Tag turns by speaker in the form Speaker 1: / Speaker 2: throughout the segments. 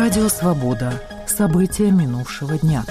Speaker 1: Радио «Свобода». События минувшего дня.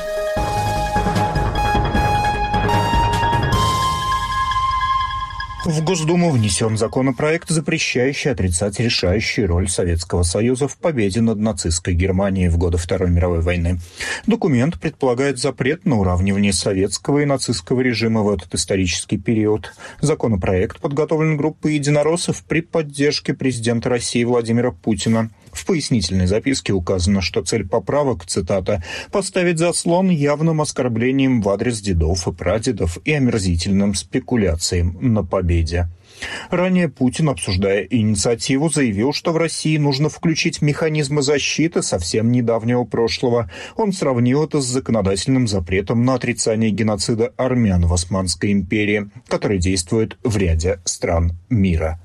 Speaker 2: В Госдуму внесен законопроект, запрещающий отрицать решающую роль Советского Союза в победе над нацистской Германией в годы Второй мировой войны. Документ предполагает запрет на уравнивание советского и нацистского режима в этот исторический период. Законопроект подготовлен группой единороссов при поддержке президента России Владимира Путина. В пояснительной записке указано, что цель поправок, цитата, «поставить заслон явным оскорблением в адрес дедов и прадедов и омерзительным спекуляциям на победе». Ранее Путин, обсуждая инициативу, заявил, что в России нужно включить механизмы защиты совсем недавнего прошлого. Он сравнил это с законодательным запретом на отрицание геноцида армян в Османской империи, который действует в ряде стран мира.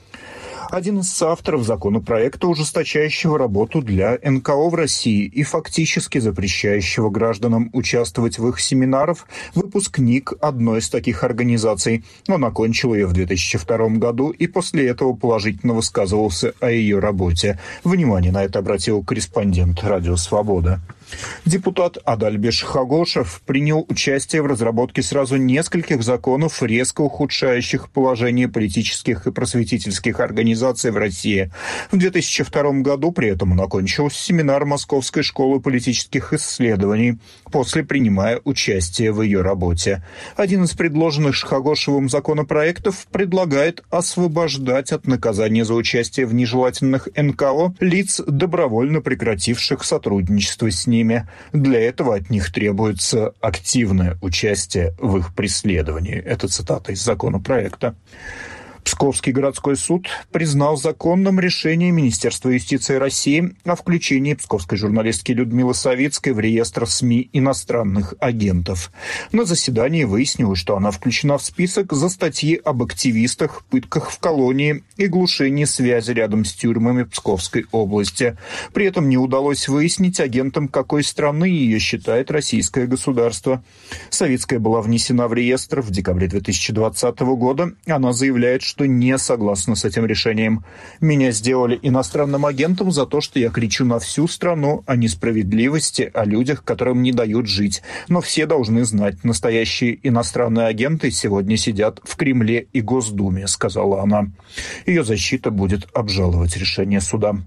Speaker 2: Один из соавторов законопроекта, ужесточающего работу для НКО в России и фактически запрещающего гражданам участвовать в их семинарах, выпускник одной из таких организаций. Он окончил ее в 2002 году и после этого положительно высказывался о ее работе. Внимание на это обратил корреспондент «Радио Свобода». Депутат Адальбеш Хагошев принял участие в разработке сразу нескольких законов, резко ухудшающих положение политических и просветительских организаций в России. В 2002 году при этом он окончил семинар Московской школы политических исследований, после принимая участие в ее работе. Один из предложенных Хагошевым законопроектов предлагает освобождать от наказания за участие в нежелательных НКО лиц, добровольно прекративших сотрудничество с ними. Для этого от них требуется активное участие в их преследовании. Это цитата из законопроекта. Псковский городской суд признал законным решение Министерства юстиции России о включении псковской журналистки Людмилы Савицкой в реестр СМИ иностранных агентов. На заседании выяснилось, что она включена в список за статьи об активистах, пытках в колонии и глушении связи рядом с тюрьмами Псковской области. При этом не удалось выяснить, агентом какой страны ее считает российское государство. Савицкая была внесена в реестр в декабре 2020 года. Она заявляет, что не согласна с этим решением. «Меня сделали иностранным агентом за то, что я кричу на всю страну о несправедливости, о людях, которым не дают жить. Но все должны знать, настоящие иностранные агенты сегодня сидят в Кремле и Госдуме», — сказала она. Ее защита будет обжаловать решение суда.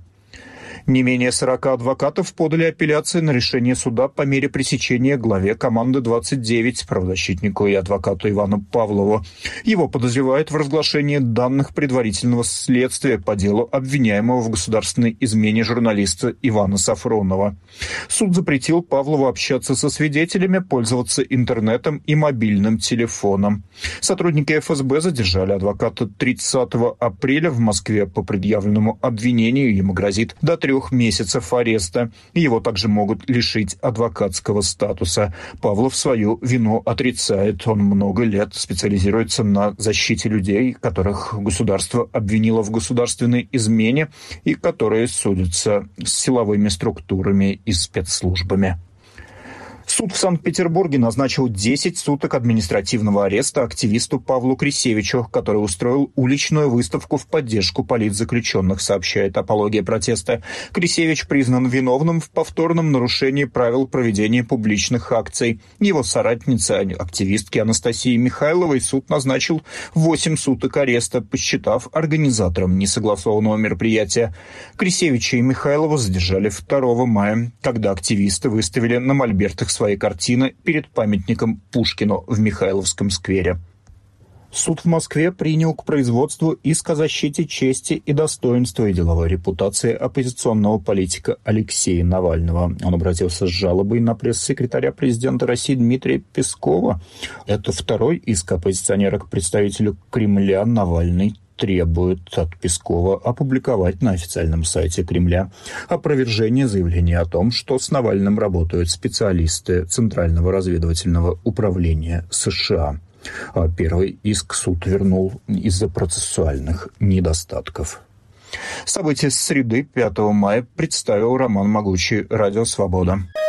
Speaker 2: Не менее 40 адвокатов подали апелляции на решение суда по мере пресечения главе команды 29, правозащитнику и адвокату Ивану Павлову. Его подозревают в разглашении данных предварительного следствия по делу обвиняемого в государственной измене журналиста Ивана Сафронова. Суд запретил Павлову общаться со свидетелями, пользоваться интернетом и мобильным телефоном. Сотрудники ФСБ задержали адвоката 30 апреля в Москве по предъявленному обвинению. Ему грозит до 3 месяцев ареста. Его также могут лишить адвокатского статуса. Павлов свою вину отрицает. Он много лет специализируется на защите людей, которых государство обвинило в государственной измене и которые судятся с силовыми структурами и спецслужбами. Суд в Санкт-Петербурге назначил 10 суток административного ареста активисту Павлу Крисевичу, который устроил уличную выставку в поддержку политзаключенных, сообщает «Апология протеста». Крисевич признан виновным в повторном нарушении правил проведения публичных акций. Его соратнице, активистке Анастасии Михайловой, суд назначил 8 суток ареста, посчитав организатором несогласованного мероприятия. Крисевича и Михайлова задержали 2 мая, когда активисты выставили на мольбертах свои картины перед памятником Пушкину в Михайловском сквере. Суд в Москве принял к производству иск о защите чести и достоинства и деловой репутации оппозиционного политика Алексея Навального. Он обратился с жалобой на пресс-секретаря президента России Дмитрия Пескова. Это второй иск оппозиционера к представителю Кремля. Навальный требует от Пескова опубликовать на официальном сайте Кремля опровержение заявления о том, что с Навальным работают специалисты Центрального разведывательного управления США. Первый иск суд вернул из-за процессуальных недостатков. События с среды 5 мая представил Роман Могучий, Радио Свобода.